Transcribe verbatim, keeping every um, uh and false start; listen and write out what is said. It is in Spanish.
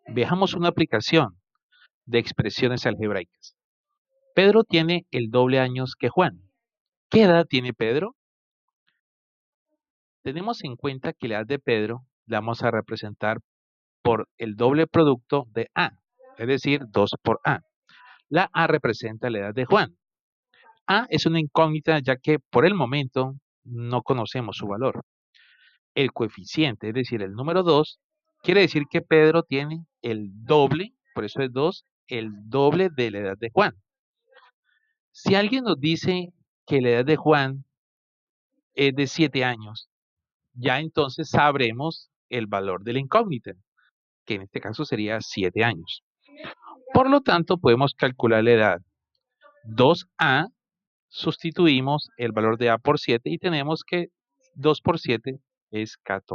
Veamos una aplicación de expresiones algebraicas. Pedro tiene el doble años que Juan. ¿Qué edad tiene Pedro? Tenemos en cuenta que la edad de Pedro la vamos a representar por el doble producto de A, es decir, dos por A. La A representa la edad de Juan. A es una incógnita ya que por el momento no conocemos su valor. El coeficiente, es decir, el número dos, quiere decir que Pedro tiene el doble, por eso es dos, el doble de la edad de Juan. Si alguien nos dice que la edad de Juan es de siete años, ya entonces sabremos el valor de la incógnita, que en este caso sería siete años. Por lo tanto, podemos calcular la edad. dos A, sustituimos el valor de A por siete y tenemos que dos por siete es catorce.